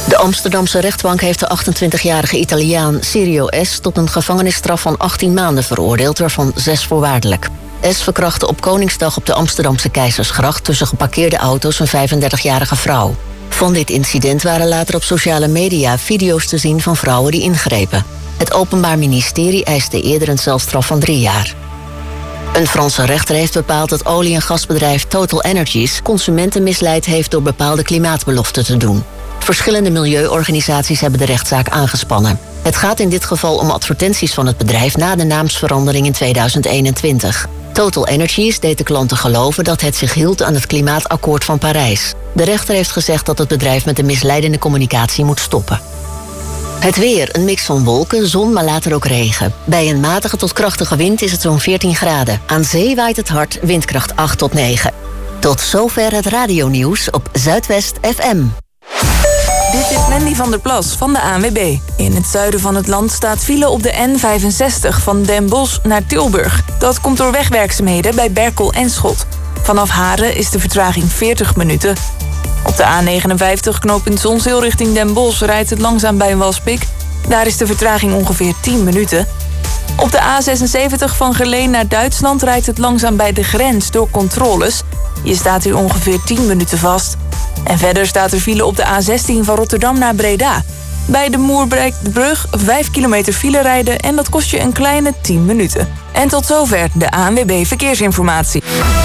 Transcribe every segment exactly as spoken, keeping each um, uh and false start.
De Amsterdamse rechtbank heeft de achtentwintigjarige Italiaan Sirio S. tot een gevangenisstraf van achttien maanden veroordeeld, waarvan zes voorwaardelijk. S. verkrachtte op Koningsdag op de Amsterdamse Keizersgracht tussen geparkeerde auto's een vijfendertigjarige vrouw. Van dit incident waren later op sociale media video's te zien van vrouwen die ingrepen. Het Openbaar Ministerie eiste eerder een celstraf van drie jaar. Een Franse rechter heeft bepaald dat olie- en gasbedrijf Total Energies consumenten misleid heeft door bepaalde klimaatbeloften te doen. Verschillende milieuorganisaties hebben de rechtszaak aangespannen. Het gaat in dit geval om advertenties van het bedrijf na de naamsverandering in tweeduizend eenentwintig. Total Energies deed de klanten geloven dat het zich hield aan het klimaatakkoord van Parijs. De rechter heeft gezegd dat het bedrijf met de misleidende communicatie moet stoppen. Het weer, een mix van wolken, zon, maar later ook regen. Bij een matige tot krachtige wind is het zo'n veertien graden. Aan zee waait het hard, windkracht acht tot negen. Tot zover het radionieuws op Zuidwest F M. Dit is Mandy van der Plas van de A N W B. In het zuiden van het land staat file op de N vijfenzestig van Den Bosch naar Tilburg. Dat komt door wegwerkzaamheden bij Berkel en Schot. Vanaf Haren is de vertraging veertig minuten. Op de A negenenvijftig knooppunt Zonzeel richting Den Bosch rijdt het langzaam bij Waspik. Daar is de vertraging ongeveer tien minuten. Op de A zesenzeventig van Geleen naar Duitsland rijdt het langzaam bij de grens door controles. Je staat hier ongeveer tien minuten vast. En verder staat er file op de A zestien van Rotterdam naar Breda. Bij de Moerbreekbrug vijf kilometer file rijden en dat kost je een kleine tien minuten. En tot zover de A N W B Verkeersinformatie.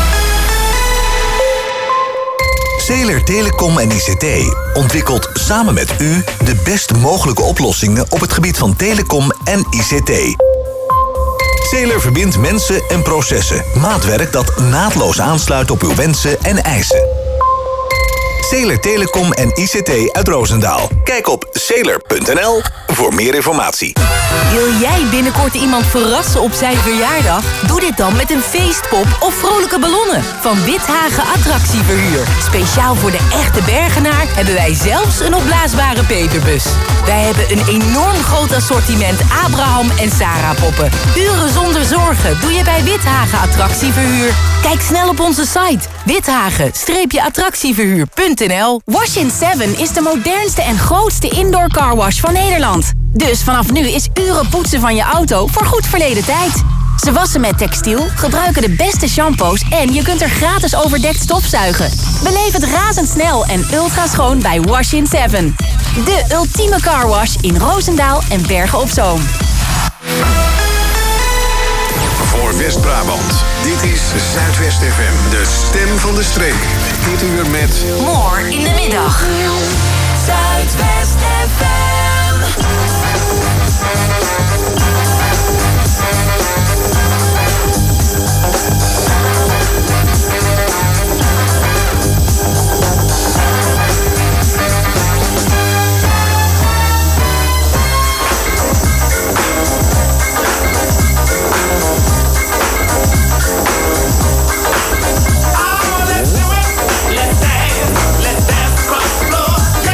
Zeeler Telecom en I C T ontwikkelt samen met u de best mogelijke oplossingen op het gebied van telecom en I C T. Zeeler verbindt mensen en processen. Maatwerk dat naadloos aansluit op uw wensen en eisen. Zeeler Telecom en I C T uit Roosendaal. Kijk op zeeler punt n l voor meer informatie. Wil jij binnenkort iemand verrassen op zijn verjaardag? Doe dit dan met een feestpop of vrolijke ballonnen van Withagen Attractieverhuur. Speciaal voor de echte Bergenaar hebben wij zelfs een opblaasbare peperbus. Wij hebben een enorm groot assortiment Abraham en Sarah poppen. Uren zonder zorgen doe je bij Withagen Attractieverhuur. Kijk snel op onze site withagen attractieverhuur punt n l. Wash in seven is de modernste en grootste indoor carwash van Nederland. Dus vanaf nu is uren poetsen van je auto voor goed verleden tijd. Ze wassen met textiel, gebruiken de beste shampoos en je kunt er gratis overdekt stofzuigen. Beleef het razendsnel en ultra schoon bij Wash in seven. De ultieme carwash in Roosendaal en Bergen op Zoom. Voor West-Brabant, dit is Zuidwest F M, de stem van de streek. Dit uur met... More in de middag. Zuidwest F M. Let's dance, let's dance across the floor.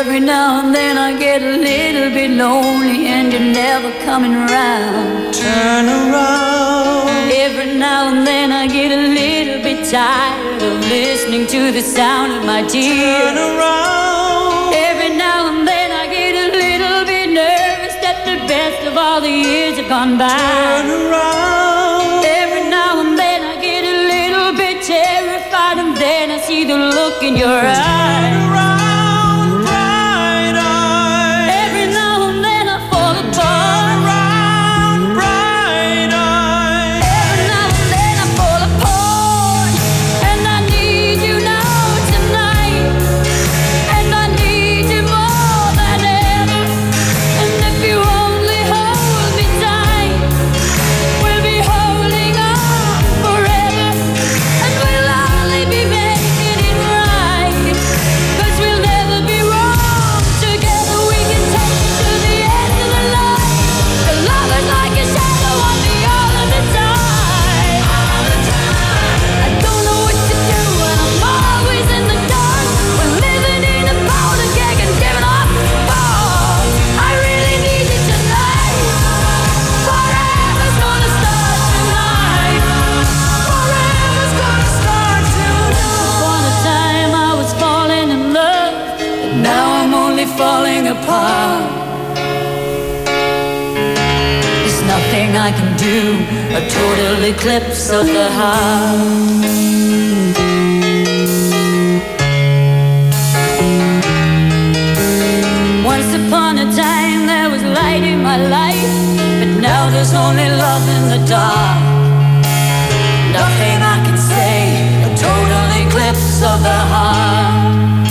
Every now and then I get a little bit lonely and you're never coming around. Turn around. Every now and then I get a little bit tired of listening to the sound of my tears. Turn around. Every now and then I get a little bit nervous that the best of all the years have gone by. Turn around. Every now and then I get a little bit terrified and then I see the look in your eyes. Turn around, bright eyes. Every now and then I fall apart. Turn around, bright eyes. Every now and then I fall apart. And I need you now tonight. And I need you more than ever. And if you only hold me tight, we'll be holding on forever. And we'll only be making it right. 'Cause we'll never be wrong. Together we can take it to the end of the line. The love is like a shadow on me all of the time. I don't know what to do and I'm always in the dark. We're living in a powder keg and giving up balls. I really need you tonight. Forever's gonna start tonight. Forever's gonna start tonight. Upon a time I was falling in love, but now I'm only falling apart. There's nothing I can do, a total eclipse of the heart. Once upon a time there was light in my life, but now there's only love in the dark. Nothing I can say, a total eclipse of the heart.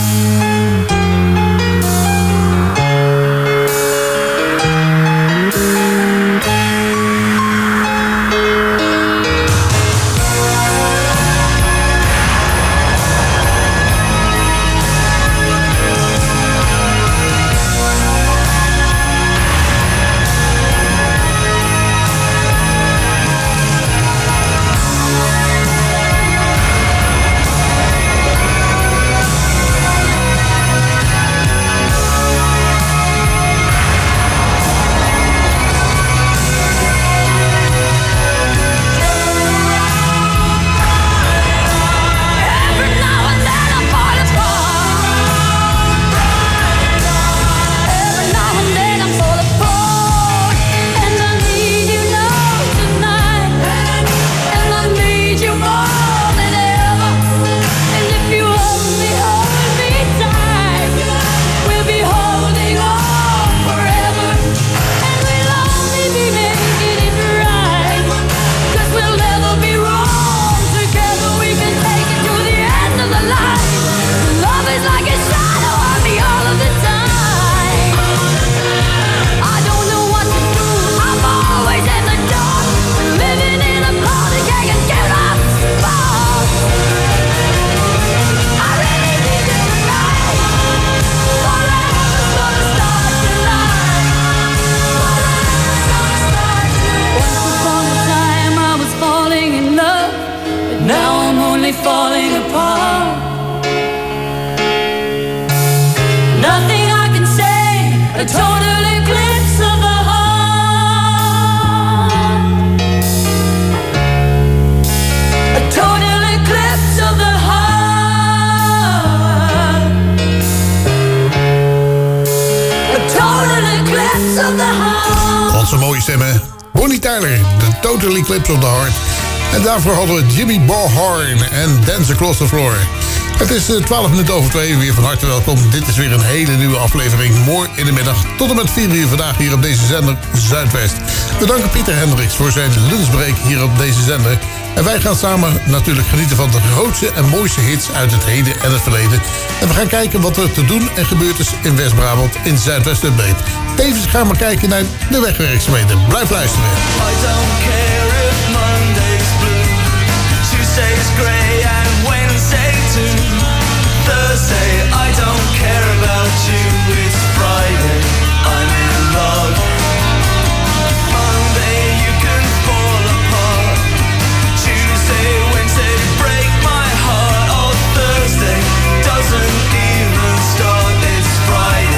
Every now and then I fall apart. Every now and then I fall apart. And I need you now tonight. And I need you more than ever. And if you only hold me tight, we'll be holding on forever. And we'll only be making it right. 'Cause we'll never be wrong. Together we can take it to the end of the line. Love is like a shadow on me all of the time. I don't know what to do, I'm always in the dark. Living in a powder keg and giving up balls. I really need you tonight. Forever's gonna start tonight. Forever's gonna start tonight. Once upon a time I was falling in love, but now I'm only falling apart. Nothing I can say, a total eclipse of the heart. A total eclipse of the heart. A total eclipse of the heart. Wat zo'n mooie stem, hè? Bonnie Tyler, de Total Eclipse of the Heart. En daarvoor hadden we Jimmy Ballhorn en Dance Across the Floor. Het is twaalf minuten over twee, weer van harte welkom. Dit is weer een hele nieuwe aflevering. Mooi in de middag, tot en met vier uur vandaag hier op deze zender Zuidwest. We danken Pieter Hendricks voor zijn lunchbreak hier op deze zender. En wij gaan samen natuurlijk genieten van de grootste en mooiste hits uit het heden en het verleden. En we gaan kijken wat er te doen en gebeurd is in West-Brabant, in Zuidwest Update. Tevens gaan we kijken naar de wegwerkzaamheden. Blijf luisteren. I don't care if Monday's blue, Tuesday's grey and Wednesday too. Thursday, I don't care about you. It's Friday, I'm in love. Monday, you can fall apart. Tuesday, Wednesday, break my heart. Oh, Thursday doesn't even start. It's Friday.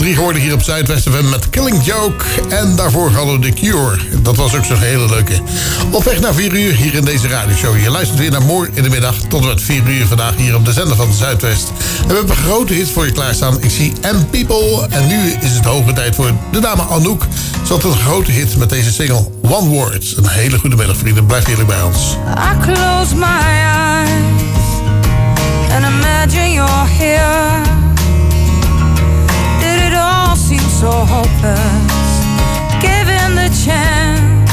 drie geworden hier op Zuidwest F M met Killing Joke. En daarvoor hadden we The Cure. Dat was ook zo'n hele leuke. Op weg naar vier uur hier in deze radioshow. Je luistert weer naar Moor in de middag tot en met vier uur vandaag hier op de zender van Zuidwest. En we hebben grote hits voor je klaarstaan. Ik zie M People. En nu is het hoge tijd voor de dame Anouk. Ze had een grote hit met deze single One Word. Een hele goede middag, vrienden. Blijf heerlijk bij ons. I close my eyes and imagine you're here. Did it all seem so hopeless? Given the chance,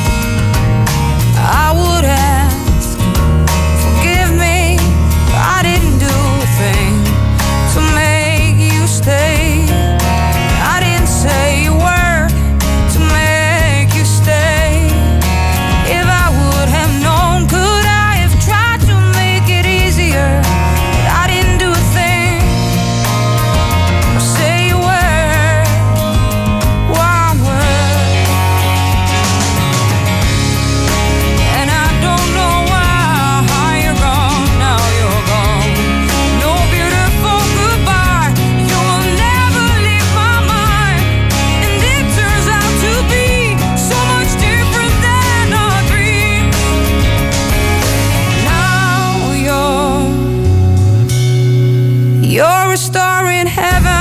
I would ask, forgive me, I didn't do a thing to make you stay. I didn't say a word to make you stay. If I would have known, could I have tried to make it easier? But I didn't do a thing or say a word, one word. And I don't know why you're gone, now you're gone. No beautiful goodbye, you will never leave my mind. And it turns out to be so much different than our dreams. Now you're, you're a star in heaven.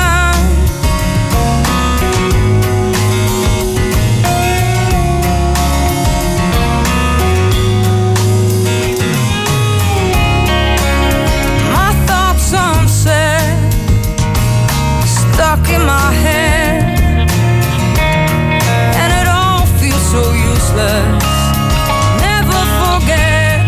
My thoughts unsaid, stuck in my head, and it all feels so useless. Never forget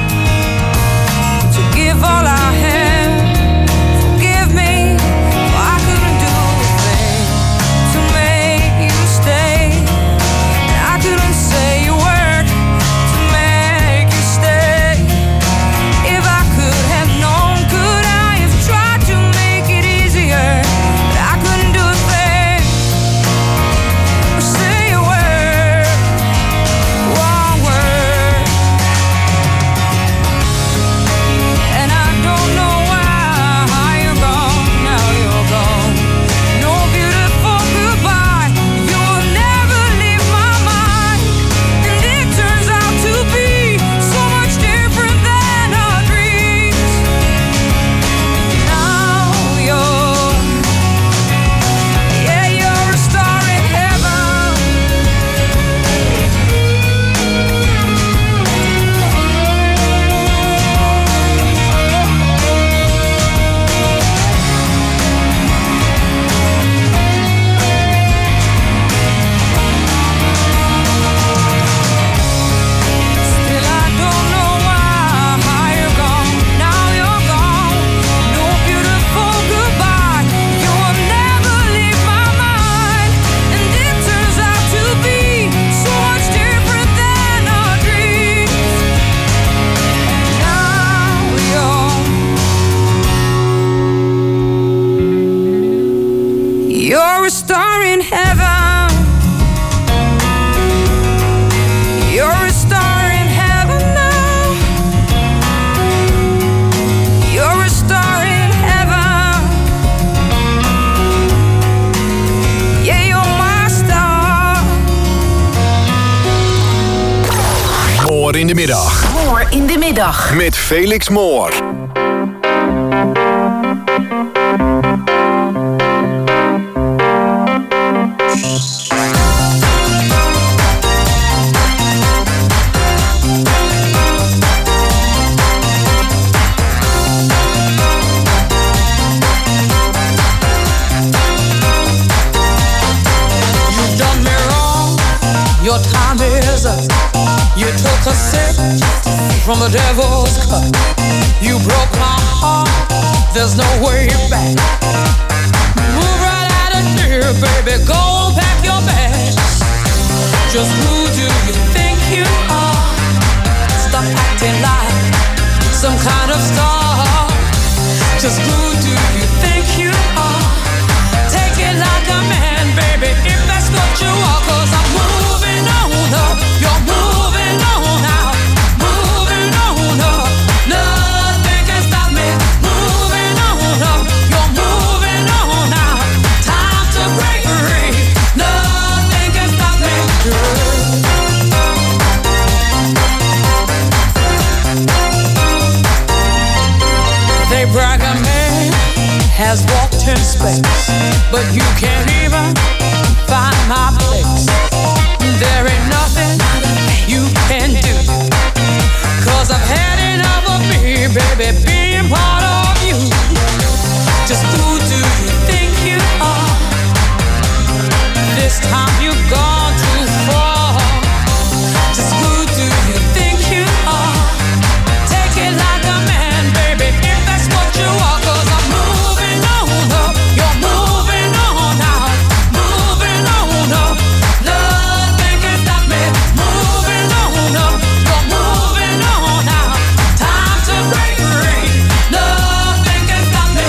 to give all I had. Forgive me, for I couldn't do a thing to make you stay. And I couldn't say a word to make you stay. If I could have known, could I have tried to make it easier? But I couldn't do a thing or say a word, one word. And I don't know why you're gone, now you're gone. No beautiful goodbye, you will never leave my mind. And it turns out to be so much different than our dreams. Now you're, yeah, you're a star in heaven. Still I don't know why you're gone, now you're gone. No beautiful goodbye, you will never leave my mind. And it turns out to be so much different than our dreams. Now you're, you're a star in heaven. You're a star in heaven now. You're a star in heaven. Yeah, you're my star. Moor in de middag. Moor in de middag. Met Felix Moor. You've done me wrong, your time is up. You took a sip from the devil's cup. You broke my heart, there's no way back. Move right out of here, baby, go and pack your bags. Just who do you think you are? Stop acting like some kind of star. Just who do you think you are? Take it like a man, baby, if that's what you are. Cause I'm moving on up, you're moving on out. Moving on up, nothing can stop me. Moving on up, you're moving on out. Time to in space, but you can't even find my place. There ain't nothing you can do, 'cause I've had enough of me, baby, being part of you. Just who do you think you are? This time you've gone too far. Just who do you think you are? Take it like a man, baby, if that's what you are. 'Cause I'm moving on up, you're moving on out, moving on up. Nothing can stop me. Moving on up, you're moving on out. Time to break free. Nothing can stop me.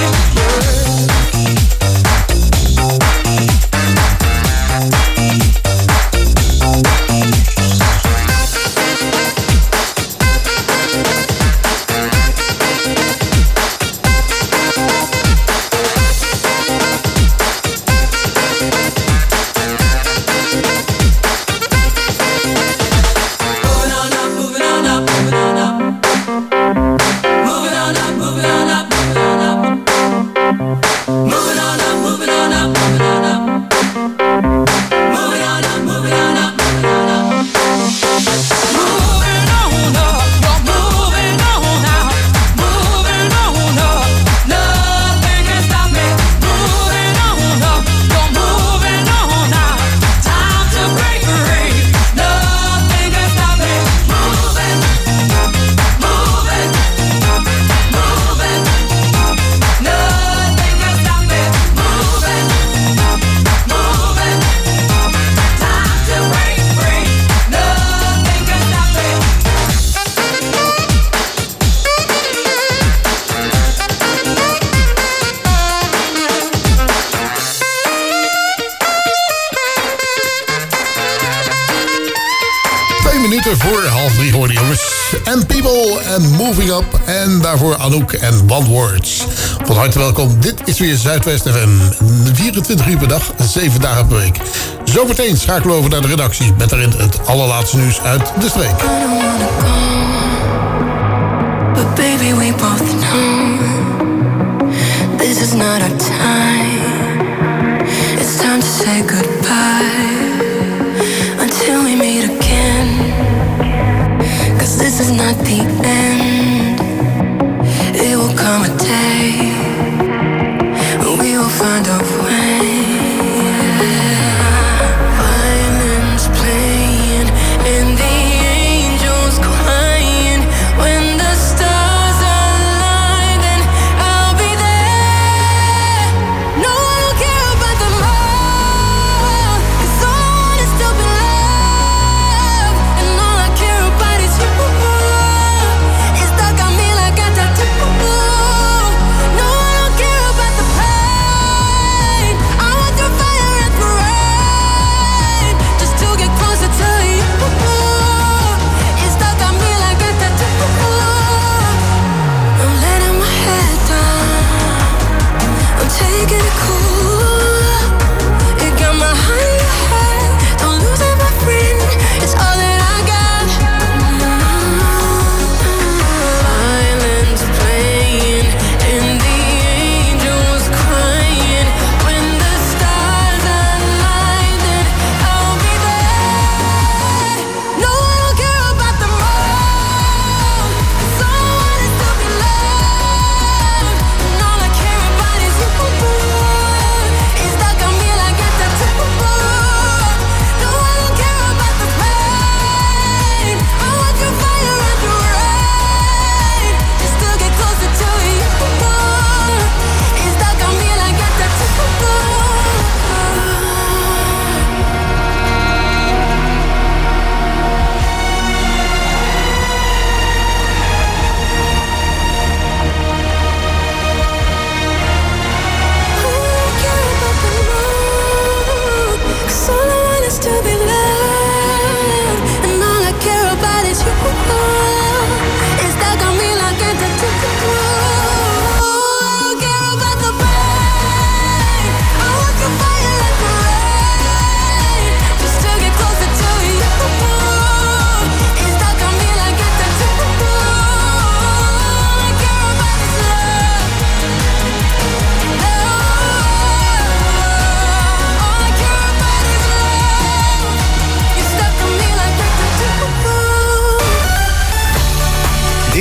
Voor half drie hoorde jongens. And People and Moving Up. En daarvoor Anouk en One Words. Van harte welkom. Dit is weer Zuidwest F M. vierentwintig uur per dag, zeven dagen per week. Zometeen schakelen we over naar de redactie. Met daarin het allerlaatste nieuws uit de streek. I don't wanna go, but baby we both know this is not our time. It's time to say goodbye until we meet again. 'Cause this is not the end. It will come a day when we will find a way. Violins playing and the angels crying. When the stars align, then I'll be there. No one will care about the more, 'cause all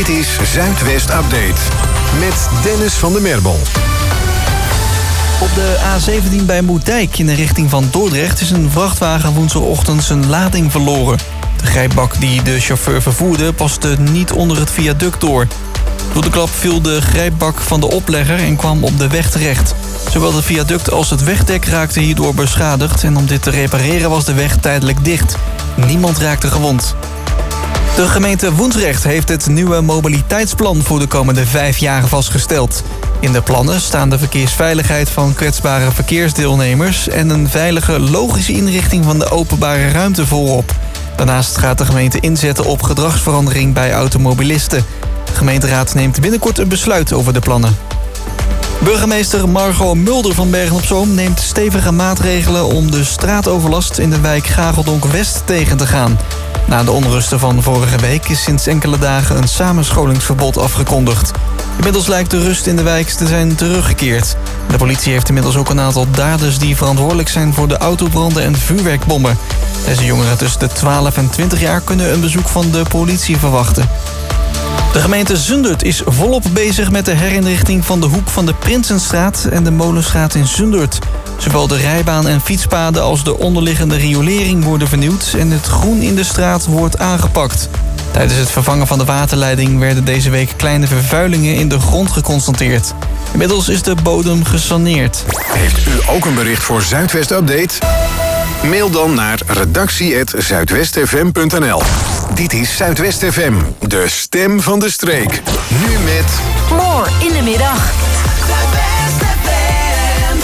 Dit is Zuidwest Update met Dennis van der Merbel. Op de A zeventien bij Moerdijk in de richting van Dordrecht is een vrachtwagen woensdagochtend zijn lading verloren. De grijpbak die de chauffeur vervoerde paste niet onder het viaduct door. Door de klap viel de grijpbak van de oplegger en kwam op de weg terecht. Zowel het viaduct als het wegdek raakten hierdoor beschadigd en om dit te repareren was de weg tijdelijk dicht. Niemand raakte gewond. De gemeente Woensdrecht heeft het nieuwe mobiliteitsplan voor de komende vijf jaar vastgesteld. In de plannen staan de verkeersveiligheid van kwetsbare verkeersdeelnemers en een veilige, logische inrichting van de openbare ruimte voorop. Daarnaast gaat de gemeente inzetten op gedragsverandering bij automobilisten. De gemeenteraad neemt binnenkort een besluit over de plannen. Burgemeester Margot Mulder van Bergen-op-Zoom neemt stevige maatregelen om de straatoverlast in de wijk Gageldonk-West tegen te gaan. Na de onrusten van vorige week is sinds enkele dagen een samenscholingsverbod afgekondigd. Inmiddels lijkt de rust in de wijk te zijn teruggekeerd. De politie heeft inmiddels ook een aantal daders die verantwoordelijk zijn voor de autobranden en vuurwerkbommen. Deze jongeren tussen de twaalf en twintig jaar kunnen een bezoek van de politie verwachten. De gemeente Zundert is volop bezig met de herinrichting van de hoek van de Prinsenstraat en de Molenstraat in Zundert. Zowel de rijbaan en fietspaden als de onderliggende riolering worden vernieuwd en het groen in de straat wordt aangepakt. Tijdens het vervangen van de waterleiding werden deze week kleine vervuilingen in de grond geconstateerd. Inmiddels is de bodem gesaneerd. Heeft u ook een bericht voor Zuidwest Update? Mail dan naar redactie apenstaartje zuidwestfm punt n l. Dit is Zuidwest F M, de stem van de streek. Nu met... More in de middag. Zuidwest F M.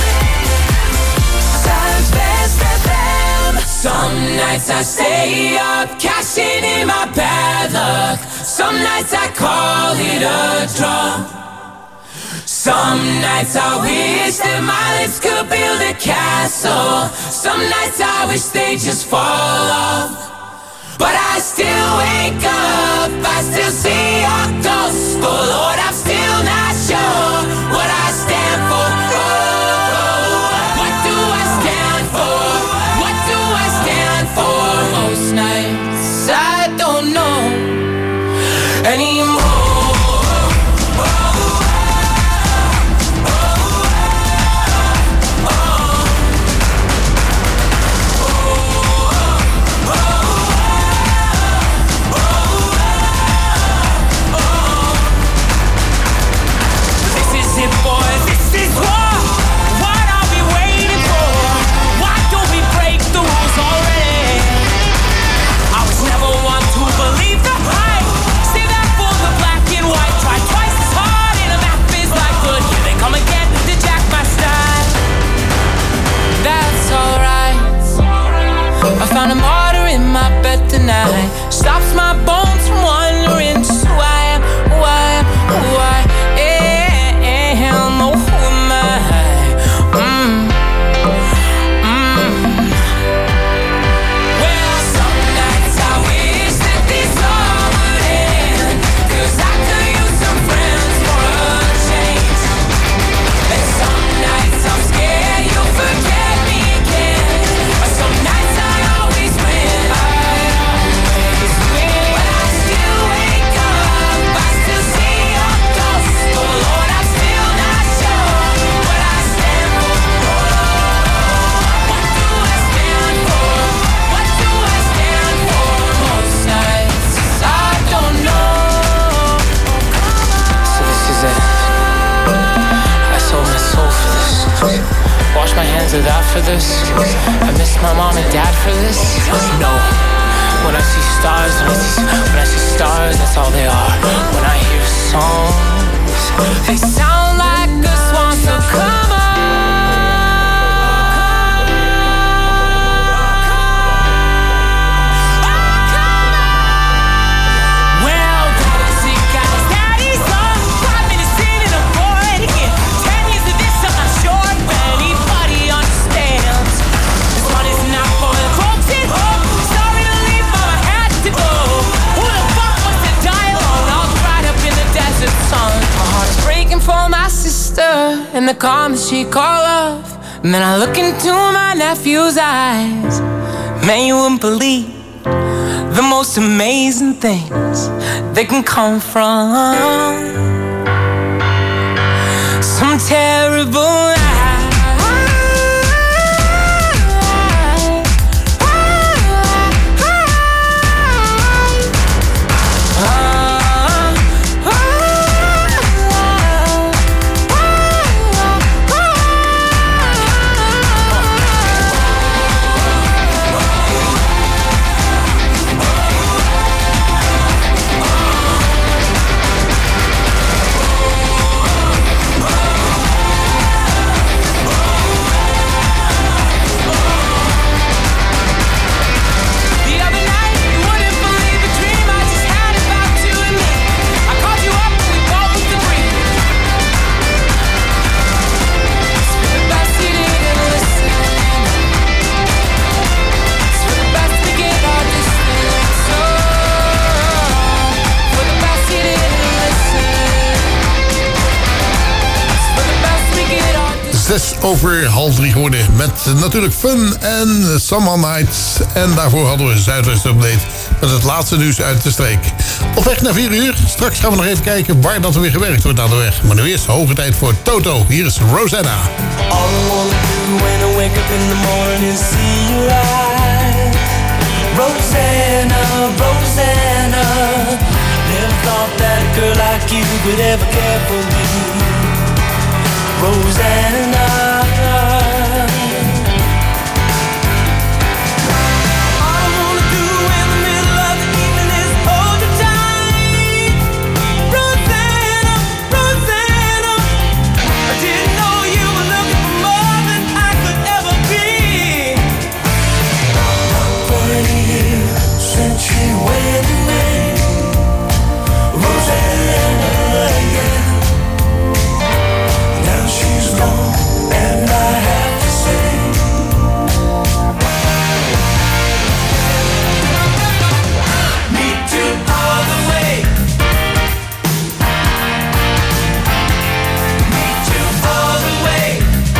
Zuidwest F M. Some nights I stay up, cashing in my bad luck. Some nights I call it a draw. Some nights I wish that my lips could build a castle. Some nights I wish they just fall off. But I still wake up, I still see your ghost. Oh Lord, I'm still not sure what I stand for. Oh, what do I stand for? What do I stand for? Most nights I don't know anymore. Found a martyr in my bed tonight. Stops my bones from wandering. Just who I am, who I am, who I am. Oh, who am I? Mm. Mm. Well, some nights I wish that this all would end, 'cause I could use some friends for a change. And some nights I'm scared you'll forget me again. But some nights I always win. I always win. But I still wake up, I still see your ghost. Oh Lord, I'm still not sure what I stand for. What do I stand for? What do I stand for? Most nights I don't know. So this is it. I sold my soul for this. Wash my hands of that for this. I miss my mom and dad for this. No. When I see stars, when I see, when I see stars, that's all they are. When I hear songs, They sound like a swan, so come on. Well, daddy's sick, got his daddy's on. Five minutes in and I'm bored again. Ten years of this, I'm not sure if anybody understands. This one is not for the folks at home. Sorry to leave, but I had to go. Who the fuck wants to die alone? All dried up in the desert sun. My heart is breaking for my sister and the calm that she call love. And then I look into my nephew's eyes. Man, you wouldn't believe the most amazing things that can come from some terrible Zes over half drie geworden met natuurlijk Fun en Summer Nights. En daarvoor hadden we Zuidwest Update met het laatste nieuws uit de streek. Op weg naar vier uur. Straks gaan we nog even kijken waar dat er weer gewerkt wordt aan de weg. Maar nu is hoge tijd voor Toto. Hier is Rosanna. All I wanna do when I wake up in the morning is see you light. Rosanna, Rosanna. Never thought that a girl like you could ever care for me. Rosanna. All I wanna do in the middle of the evening is hold you tight. Rosanna, Rosanna. I didn't know you were looking for more than I could ever be. Twenty years since she went away. Rosanna, yeah. She's gone, and I have to say, me too all the way. Me too all the way.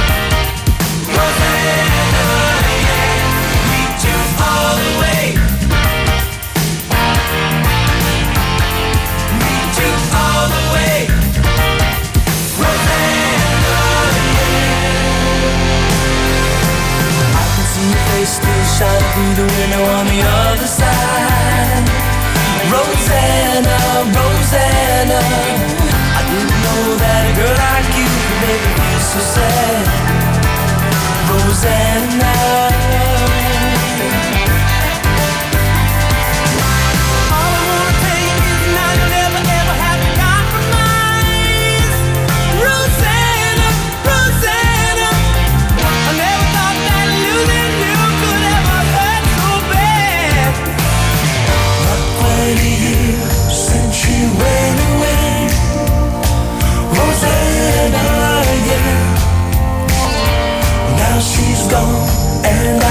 Rosanna, yeah. Me too all the way. Me too all the way. Still shining through the window on the other side. Rosanna, Rosanna. I didn't know that a girl like you could make me feel so sad. Rosanna. All I wanna tell you is now you'll never ever have to compromise. Rosanna, Rosanna. I never thought that losing you could ever hurt so bad. Not twenty years since she went away. Rosanna, yeah. Now she's gone and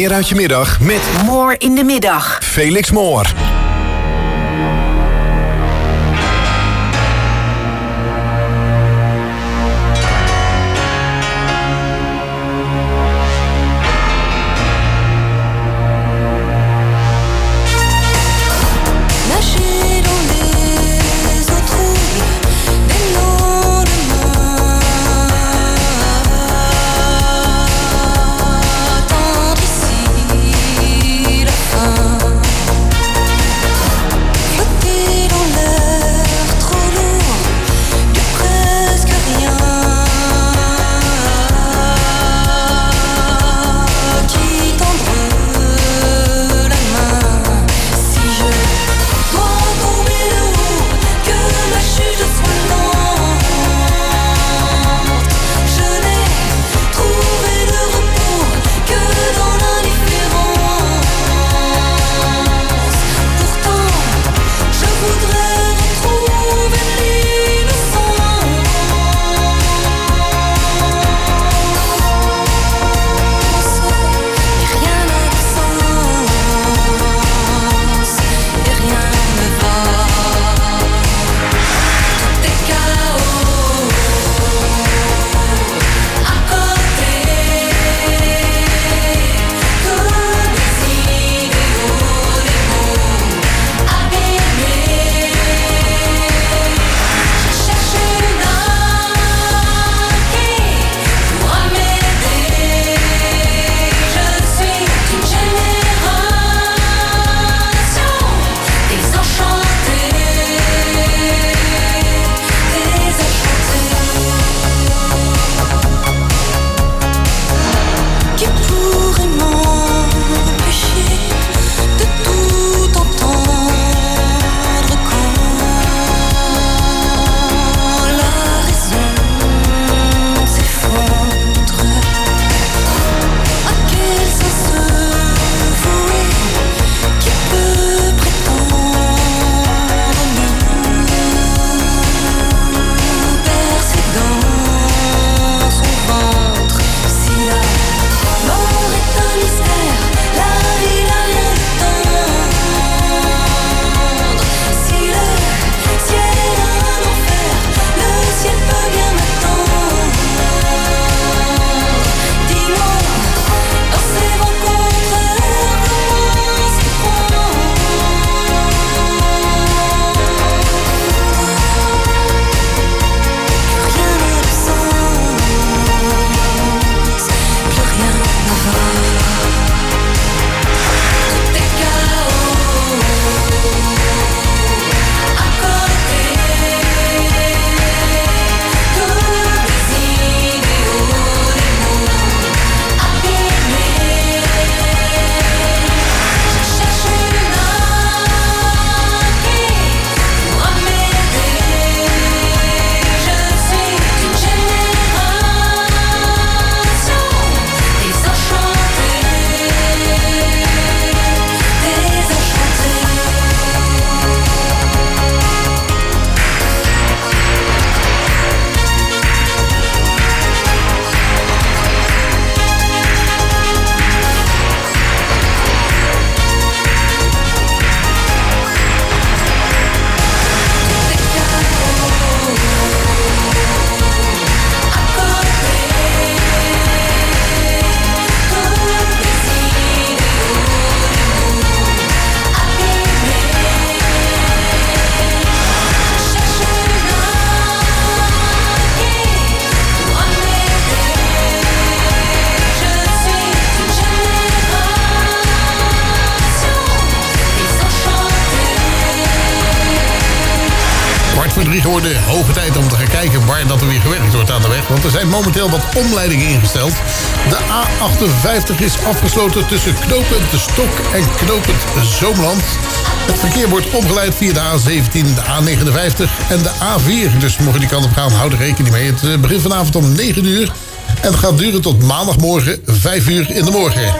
meer uit je middag met Moor in de middag. Felix Moor. Geworden. Hoge tijd om te gaan kijken waar dat er weer gewerkt wordt aan de weg. Want er zijn momenteel wat omleidingen ingesteld. De A achtenvijftig is afgesloten tussen knooppunt De Stok en knooppunt Zoomland. Het verkeer wordt omgeleid via de A zeventien, de A negenenvijftig en de A vier. Dus mocht je die kant op gaan, houd er rekening mee. Het begint vanavond om negen uur en het gaat duren tot maandagmorgen vijf uur in de morgen.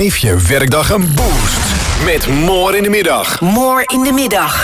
Geef je werkdag een boost. Met More in de Middag. More in de Middag.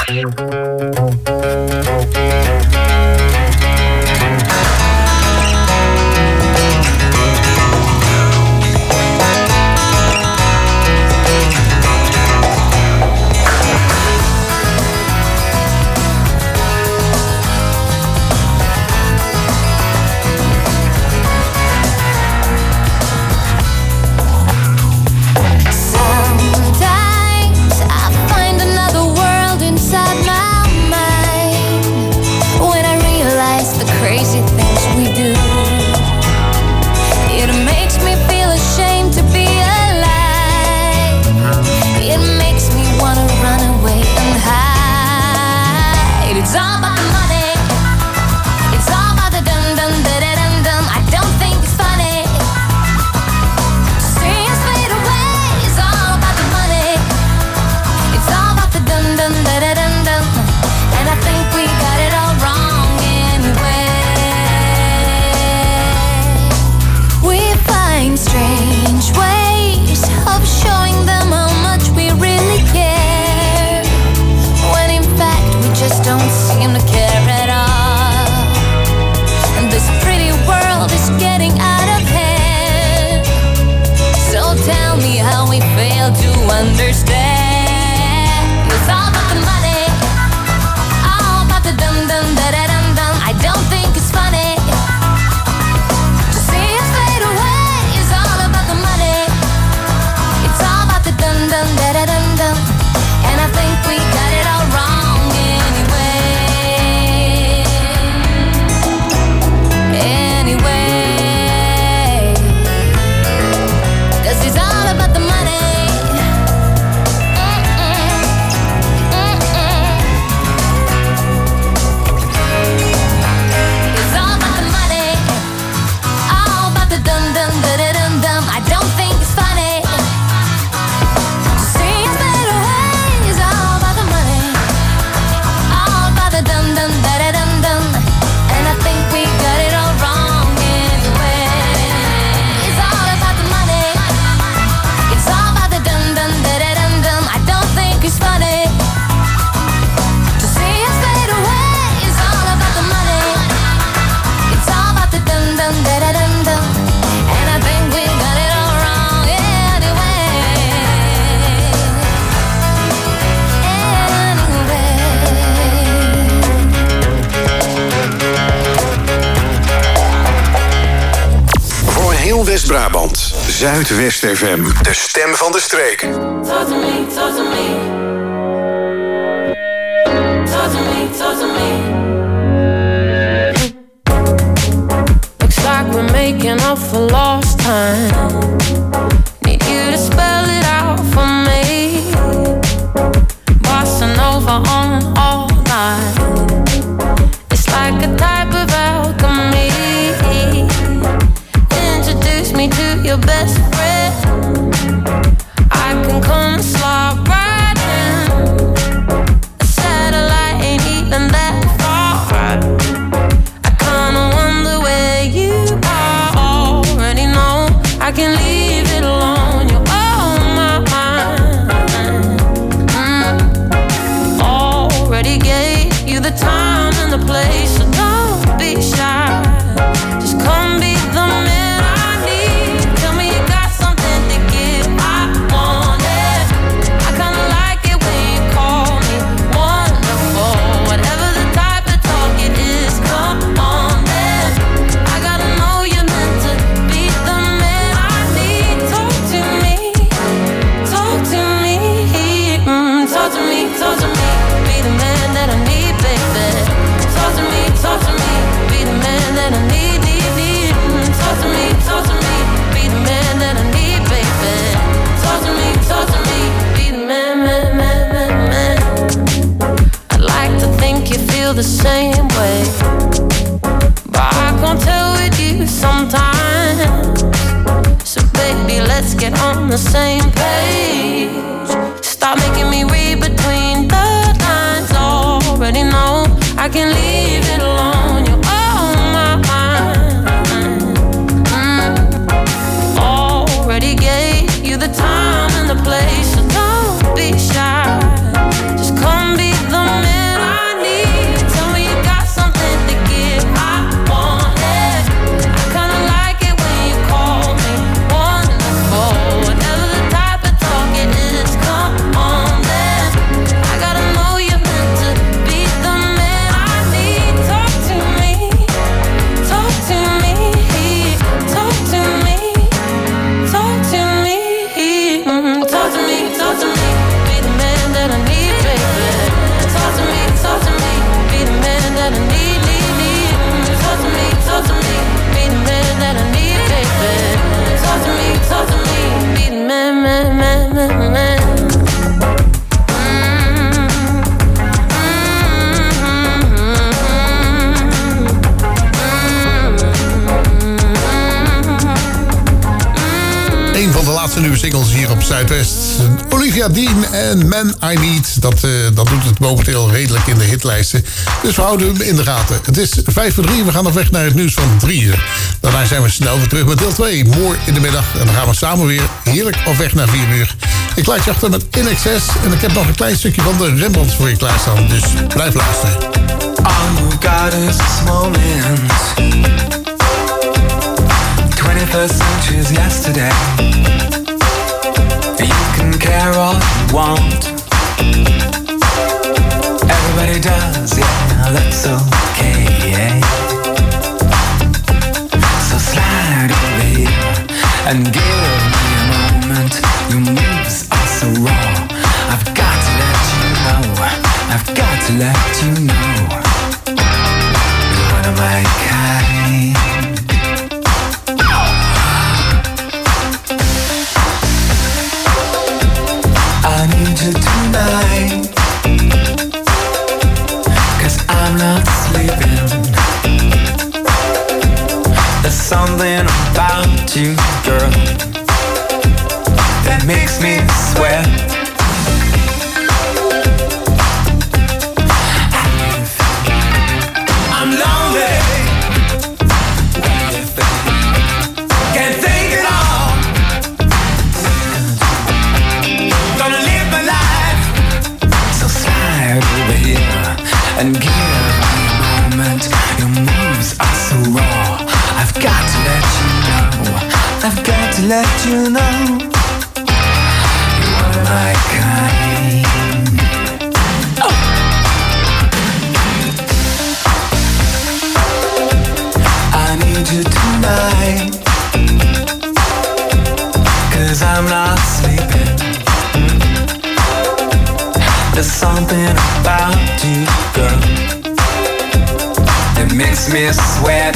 West-Brabant. Zuidwest F M. De stem van de streek. Talk to me, talk to me. Talk to me, talk to me. Looks like we're making up for lost time. Need you to spell it out for me. Bossa Nova on all night. It's like a type of alchemy. Introduce me to your best friend. I can come and slide right in. A satellite ain't even that far. I kinda wonder where you are. Already know I can leave it alone. You're on my mind. mm. Already gave you the time and the place, so don't be shy. Just come be the man. The same way, but I can't tell with you sometimes. So baby, let's get on the same page. Stop making me read between the lines. Already know I can leave it alone. You're on my mind. mm. Already gave you the time Zuidwest. Olivia Dean en Man I Need. Dat, uh, dat doet het momenteel redelijk in de hitlijsten. Dus we houden hem in de gaten. Het is vijf voor drie. We gaan op weg naar het nieuws van drie uur. Daarna zijn we snel weer terug met deel twee. Mooi in de middag. En dan gaan we samen weer heerlijk op weg naar vier uur. Ik laat je achter met In Excess. En ik heb nog een klein stukje van de Rembrandts voor je klaarstaan. Dus blijf luisteren. All you got is this moment. twenty-first century is yesterday. You can care all you want. Everybody does, yeah, that's okay. So slide over here and give me a moment. Your moves are so raw. I've got to let you know. I've got to let you know. You're one of my kind. I need you tonight, 'cause I'm not sleeping. There's something about you, girl, that makes me sweat. I'm lonely. Can't take it all. Gonna live my life. So slide over here and give me a moment. Your moves are so raw. I've got to let you know. I've got to let you know. You're one of my kind. Oh. I need you tonight, 'cause I'm not sleeping. There's something about you, girl, that makes me sweat.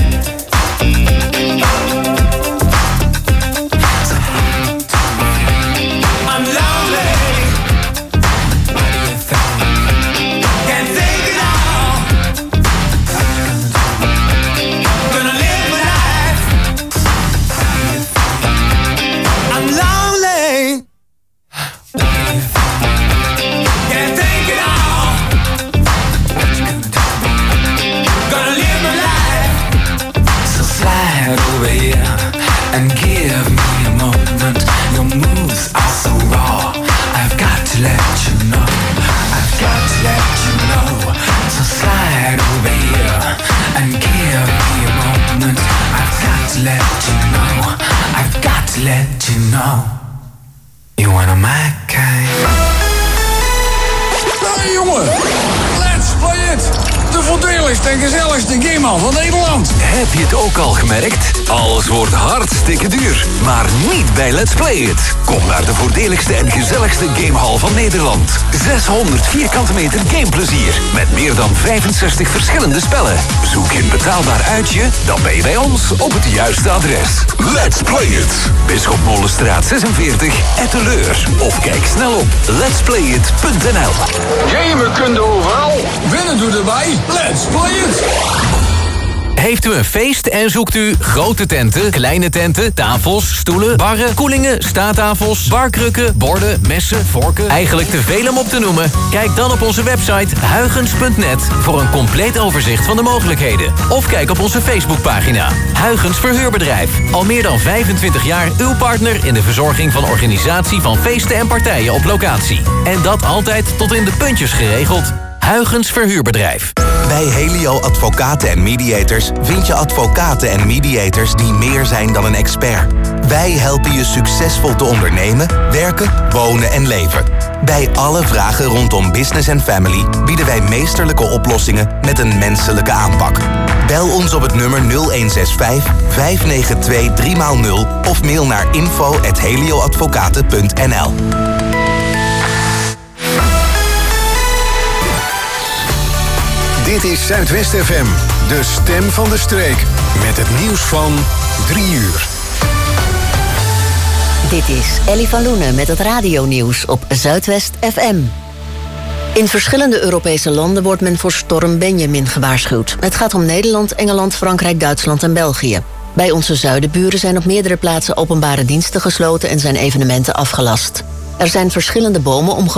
I'm lonely. What do you think? Can't take it all. Gonna live my life. I'm lonely. Can't take it all. Gonna live my life. So slide over here and give me a moment. Your moves are so raw. I've got to let you know. I've got to let you know. So slide over here and give me a moment. I've got to let you know. I've got to let you know. You're one of my kind. Hey jongen, let's play it! De voordeligste en gezelligste gamehal van Nederland. Heb je het ook al gemerkt? Alles wordt hartstikke duur. Maar niet bij Let's Play It. Kom naar de voordeligste en gezelligste gamehal van Nederland. zeshonderd vierkante meter gameplezier. Met meer dan vijfenzestig verschillende spellen. Zoek je een betaalbaar uitje? Dan ben je bij ons op het juiste adres. Let's Play It. Bisschop Molenstraat zesenveertig, Etteleur. Of kijk snel op letsplayit punt n l. Gamen kun je overal. Winnen doe erbij. Let's play it. Heeft u een feest en zoekt u grote tenten, kleine tenten, tafels, stoelen, barren, koelingen, staattafels, barkrukken, borden, messen, vorken, eigenlijk te veel om op te noemen? Kijk dan op onze website huygens punt net voor een compleet overzicht van de mogelijkheden. Of kijk op onze Facebookpagina Huygens Verhuurbedrijf. Al meer dan vijfentwintig jaar uw partner in de verzorging van organisatie van feesten en partijen op locatie. En dat altijd tot in de puntjes geregeld. Huygens Verhuurbedrijf. Bij Helio Advocaten en Mediators vind je advocaten en mediators die meer zijn dan een expert. Wij helpen je succesvol te ondernemen, werken, wonen en leven. Bij alle vragen rondom business en family bieden wij meesterlijke oplossingen met een menselijke aanpak. Bel ons op het nummer nul een zes vijf, vijf negen twee, drie nul of mail naar info at helioadvocaten punt n l. Dit is Zuidwest F M, de stem van de streek. Met het nieuws van drie uur. Dit is Ellie van Loenen met het radionieuws op Zuidwest F M. In verschillende Europese landen wordt men voor storm Benjamin gewaarschuwd. Het gaat om Nederland, Engeland, Frankrijk, Duitsland en België. Bij onze zuidenburen zijn op meerdere plaatsen openbare diensten gesloten en zijn evenementen afgelast. Er zijn verschillende bomen omgevallen